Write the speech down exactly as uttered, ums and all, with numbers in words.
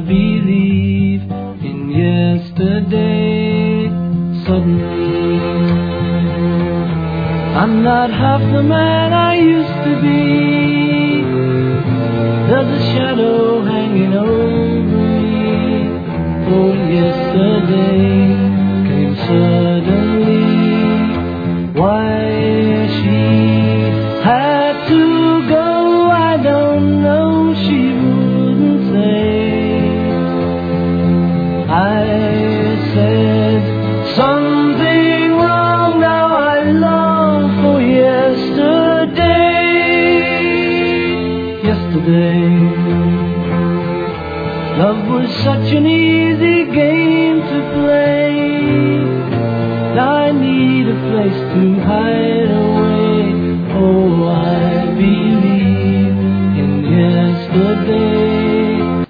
believe in yesterday. Suddenly, I'm not half the man I used to be. There's a shadow hanging over me. Oh, yesterday came suddenly. Why she had to go, I don't know. She wouldn't say. I said something wrong. Now I long for yesterday. Yesterday, love was such an easy game to play. Now I need a place to hide away. Oh, I believe in yesterday.